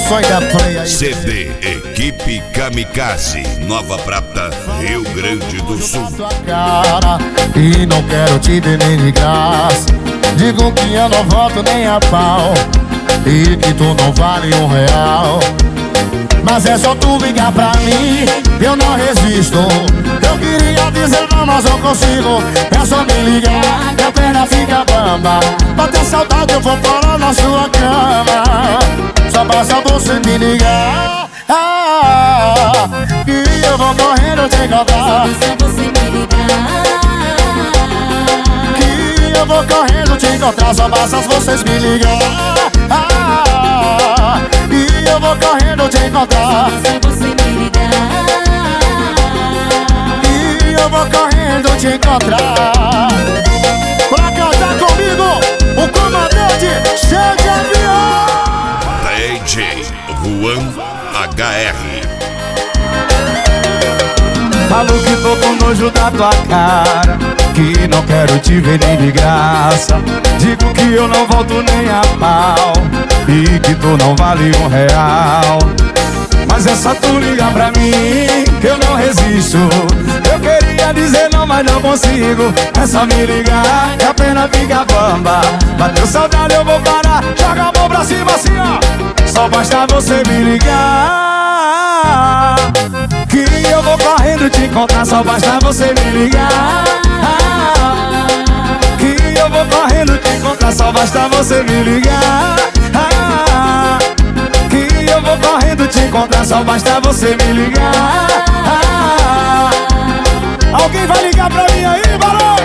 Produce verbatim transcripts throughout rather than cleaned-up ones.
Produções da Play aí. C D Equipe Kamikaze, Nova Prata, Rio Grande do Sul. Tua cara, e não quero te ver nem de graça. Digo que eu não volto nem a pau, e que tu não vale um real. Mas é só tu ligar pra mim, eu não resisto. Eu queria dizer não, mas não consigo. É só me ligar, minha perna fica bamba. Bater saudade eu vou parar na sua cama. Só basta você me ligar, ah, que eu vou correndo te encontrar. Só você me ligar, Que eu vou correndo te encontrar. Só basta vocês me ligar, ah, e eu vou correndo te encontrar. só você me ligar. E eu vou correndo te encontrar. Pra cantar comigo, o comandante cheio de avião. D J Juan H R. Falo que tô com nojo da tua cara, que não quero te ver nem de graça. Digo que eu não volto nem a pau, e que tu não vale um real. Mas é só tu ligar pra mim, que eu não resisto. Eu queria dizer não, mas não consigo. É só me ligar, que a pena fica bamba. Bateu saudade, eu vou parar. Joga a mão pra cima assim, ó. Só basta você me ligar, que eu vou correndo te encontrar. Só basta você me ligar, que eu vou correndo te encontrar. Só basta você me ligar, que eu vou correndo te encontrar. Só basta você me ligar. Alguém vai ligar pra mim aí, Barões?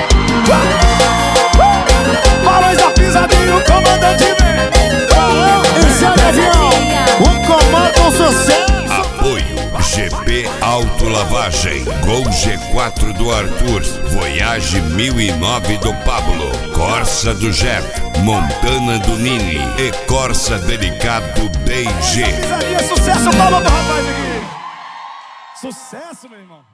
Barões da Pisadinha, o comandante vem. Esse é o avião, o comando sucesso. Apoio G P Autolavagem, Gol G quatro do Arthur, Voyage mil e nove do Pablo, Corsa do Jet, Montana do Nini e Corsa Delicado D G. Pisadinha, sucesso, palma do rapaz aqui. Sucesso, meu irmão.